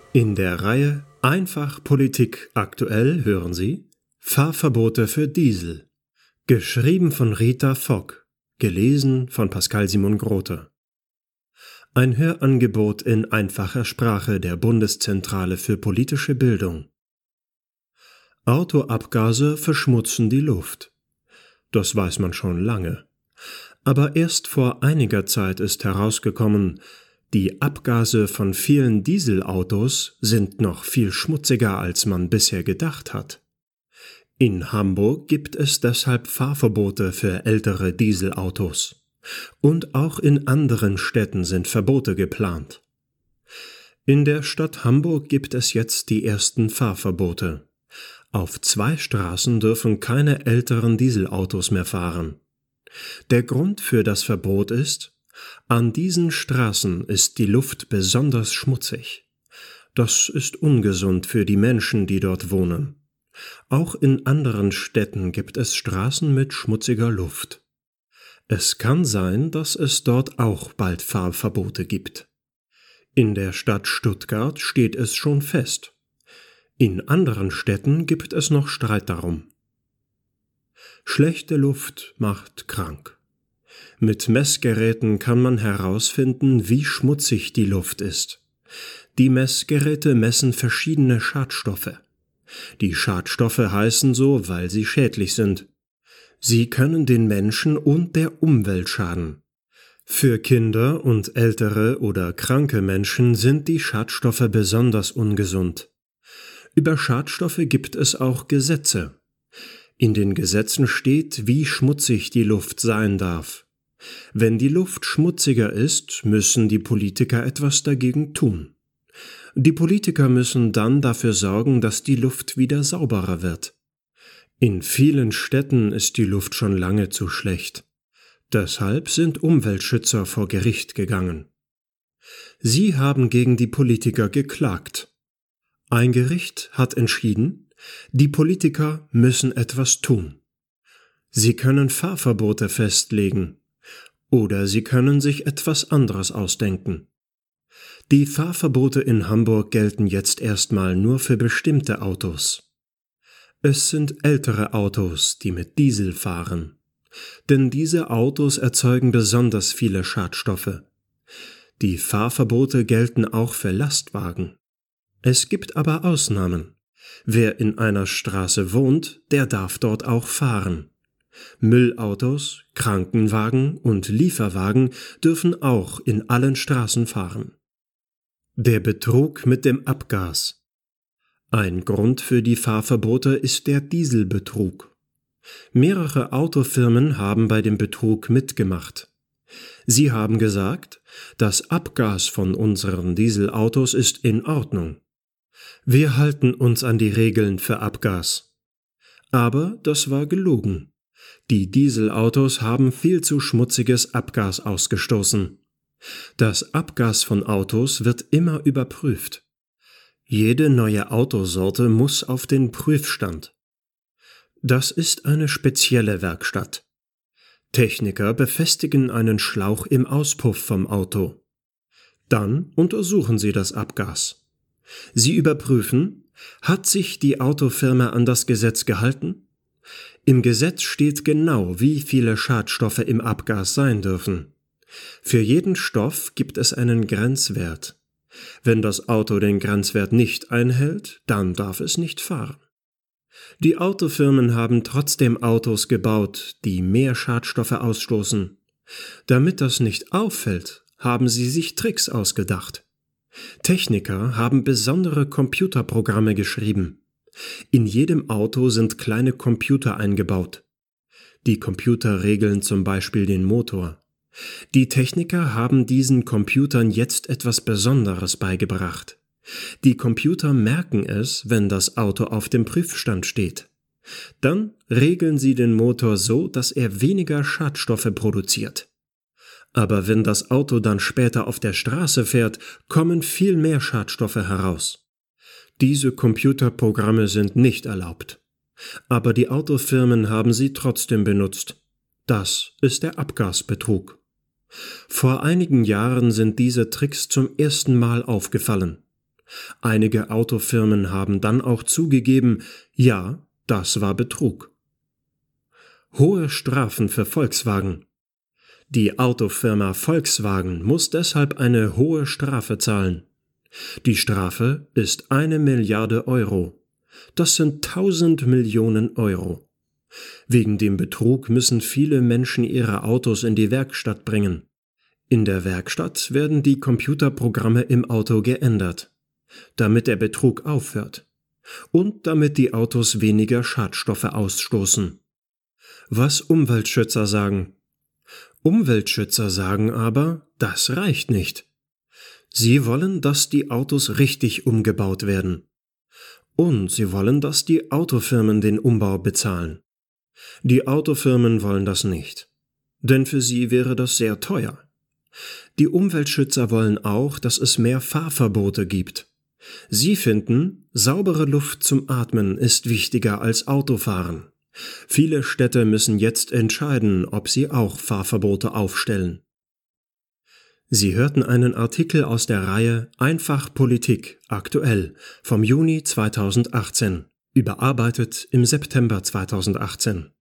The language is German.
In der Reihe Einfach Politik aktuell hören Sie Fahrverbote für Diesel. Geschrieben von Rita Fock, gelesen von Pascal Simon Grote. Ein Hörangebot in einfacher Sprache der Bundeszentrale für politische Bildung. Autoabgase verschmutzen die Luft. Das weiß man schon lange. Aber erst vor einiger Zeit ist herausgekommen, die Abgase von vielen Dieselautos sind noch viel schmutziger, als man bisher gedacht hat. In Hamburg gibt es deshalb Fahrverbote für ältere Dieselautos. Und auch in anderen Städten sind Verbote geplant. In der Stadt Hamburg gibt es jetzt die ersten Fahrverbote. Auf 2 Straßen dürfen keine älteren Dieselautos mehr fahren. Der Grund für das Verbot ist: An diesen Straßen ist die Luft besonders schmutzig. Das ist ungesund für die Menschen, die dort wohnen. Auch in anderen Städten gibt es Straßen mit schmutziger Luft. Es kann sein, dass es dort auch bald Fahrverbote gibt. In der Stadt Stuttgart steht es schon fest. In anderen Städten gibt es noch Streit darum. Schlechte Luft macht krank. Mit Messgeräten kann man herausfinden, wie schmutzig die Luft ist. Die Messgeräte messen verschiedene Schadstoffe. Die Schadstoffe heißen so, weil sie schädlich sind. Sie können den Menschen und der Umwelt schaden. Für Kinder und ältere oder kranke Menschen sind die Schadstoffe besonders ungesund. Über Schadstoffe gibt es auch Gesetze. In den Gesetzen steht, wie schmutzig die Luft sein darf. Wenn die Luft schmutziger ist, müssen die Politiker etwas dagegen tun. Die Politiker müssen dann dafür sorgen, dass die Luft wieder sauberer wird. In vielen Städten ist die Luft schon lange zu schlecht. Deshalb sind Umweltschützer vor Gericht gegangen. Sie haben gegen die Politiker geklagt. Ein Gericht hat entschieden, die Politiker müssen etwas tun. Sie können Fahrverbote festlegen. Oder sie können sich etwas anderes ausdenken. Die Fahrverbote in Hamburg gelten jetzt erstmal nur für bestimmte Autos. Es sind ältere Autos, die mit Diesel fahren. Denn diese Autos erzeugen besonders viele Schadstoffe. Die Fahrverbote gelten auch für Lastwagen. Es gibt aber Ausnahmen. Wer in einer Straße wohnt, der darf dort auch fahren. Müllautos, Krankenwagen und Lieferwagen dürfen auch in allen Straßen fahren. Der Betrug mit dem Abgas. Ein Grund für die Fahrverbote ist der Dieselbetrug. Mehrere Autofirmen haben bei dem Betrug mitgemacht. Sie haben gesagt, das Abgas von unseren Dieselautos ist in Ordnung. Wir halten uns an die Regeln für Abgas. Aber das war gelogen. Die Dieselautos haben viel zu schmutziges Abgas ausgestoßen. Das Abgas von Autos wird immer überprüft. Jede neue Autosorte muss auf den Prüfstand. Das ist eine spezielle Werkstatt. Techniker befestigen einen Schlauch im Auspuff vom Auto. Dann untersuchen sie das Abgas. Sie überprüfen, hat sich die Autofirma an das Gesetz gehalten? Im Gesetz steht genau, wie viele Schadstoffe im Abgas sein dürfen. Für jeden Stoff gibt es einen Grenzwert. Wenn das Auto den Grenzwert nicht einhält, dann darf es nicht fahren. Die Autofirmen haben trotzdem Autos gebaut, die mehr Schadstoffe ausstoßen. Damit das nicht auffällt, haben sie sich Tricks ausgedacht. Techniker haben besondere Computerprogramme geschrieben. In jedem Auto sind kleine Computer eingebaut. Die Computer regeln zum Beispiel den Motor. Die Techniker haben diesen Computern jetzt etwas Besonderes beigebracht. Die Computer merken es, wenn das Auto auf dem Prüfstand steht. Dann regeln sie den Motor so, dass er weniger Schadstoffe produziert. Aber wenn das Auto dann später auf der Straße fährt, kommen viel mehr Schadstoffe heraus. Diese Computerprogramme sind nicht erlaubt. Aber die Autofirmen haben sie trotzdem benutzt. Das ist der Abgasbetrug. Vor einigen Jahren sind diese Tricks zum ersten Mal aufgefallen. Einige Autofirmen haben dann auch zugegeben, ja, das war Betrug. Hohe Strafen für Volkswagen. Die Autofirma Volkswagen muss deshalb eine hohe Strafe zahlen. Die Strafe ist 1 Milliarde Euro. Das sind 1000 Millionen Euro. Wegen dem Betrug müssen viele Menschen ihre Autos in die Werkstatt bringen. In der Werkstatt werden die Computerprogramme im Auto geändert, damit der Betrug aufhört und damit die Autos weniger Schadstoffe ausstoßen. Was Umweltschützer sagen? Umweltschützer sagen aber, das reicht nicht. Sie wollen, dass die Autos richtig umgebaut werden. Und sie wollen, dass die Autofirmen den Umbau bezahlen. Die Autofirmen wollen das nicht, denn für sie wäre das sehr teuer. Die Umweltschützer wollen auch, dass es mehr Fahrverbote gibt. Sie finden, saubere Luft zum Atmen ist wichtiger als Autofahren. Viele Städte müssen jetzt entscheiden, ob sie auch Fahrverbote aufstellen. Sie hörten einen Artikel aus der Reihe Einfach Politik, aktuell, vom Juni 2018, überarbeitet im September 2018.